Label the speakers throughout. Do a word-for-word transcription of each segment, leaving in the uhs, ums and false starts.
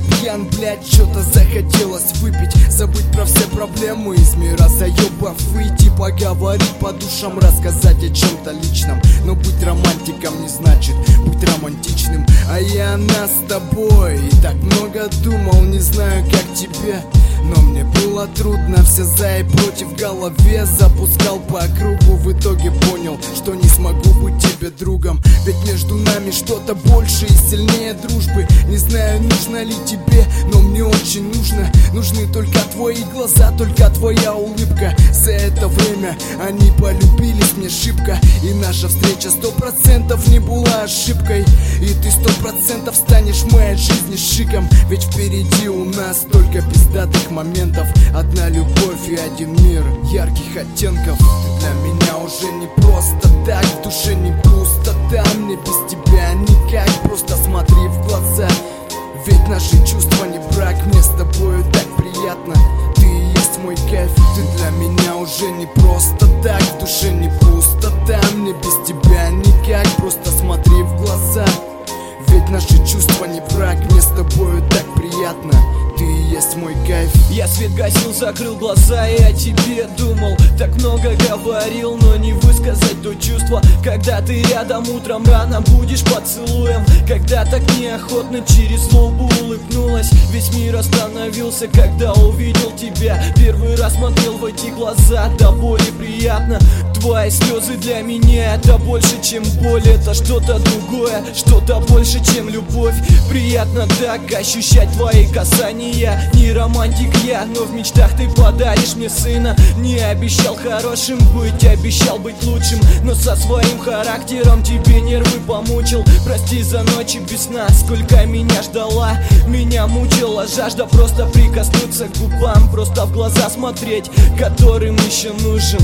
Speaker 1: пьян, блядь, что-то захотелось выпить, забыть про все проблемы из мира заебав, выйти поговорить по душам, рассказать о чем-то личном. Но быть романтиком не значит быть романтичным. А я о нас с тобой и так много думал, не знаю как тебе, но мне было трудно, все за и против в голове запускал по кругу. В итоге понял, что не смогу быть тебе другом, ведь между нами что-то больше и сильнее дружбы. Не знаю, нужно ли тебе, но мне очень нужно. Нужны только твои глаза, только твоя улыбка. За это время они полюбились мне шибко, и наша встреча сто процентов не была ошибкой. И ты сто процентов станешь в моей жизни шиком, ведь впереди у нас только пиздатых моментов. Одна любовь и один мир ярких оттенков. Ты для меня уже не просто так, в душе не пустота. Мне без тебя никак, просто смотри в глаза, ведь наши чувства не брак. Мне с тобою так приятно, ты и есть мой кайф. Ты для меня уже не просто так, в душе не пустота. Мне без тебя никак, просто смотри в глаза, ведь наши чувства не брак. Мне с тобою так приятно, ты и есть мой кайф.
Speaker 2: Я свет гасил, закрыл глаза и о тебе думал. Так много говорил, но не высказать то чувство, когда ты рядом утром рано будешь поцелуем, когда так неохотно через злобу улыбнулась. Весь мир остановился, когда увидел тебя. Первый раз смотрел в эти глаза, до боли приятно. Твои слезы для меня это больше, чем боль. Это что-то другое, что-то больше, чем любовь. Приятно так ощущать твои касания. Не романтик я, но в мечтах ты подаришь мне сына. Не обещал хорошим быть, обещал быть лучшим, но со своим характером тебе нервы помучил. Прости за ночи без сна, сколько меня ждала. Меня мучила жажда просто прикоснуться к губам, просто в глаза смотреть, которым еще нужен.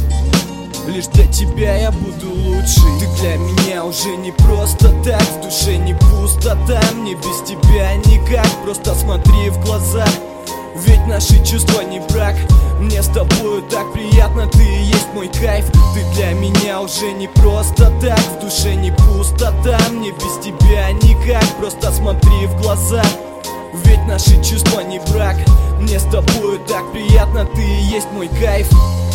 Speaker 2: Лишь для тебя я буду лучший. Ты для меня уже не просто так, в душе не пустота. Мне без тебя никак, просто смотри в глаза, ведь наши чувства не брак. Мне с тобою так приятно, ты и есть мой кайф. Ты для меня уже не просто так, в душе не пустота. Мне без тебя никак, просто смотри в глаза, ведь наши чувства не брак. Мне с тобою так приятно, ты и есть мой кайф.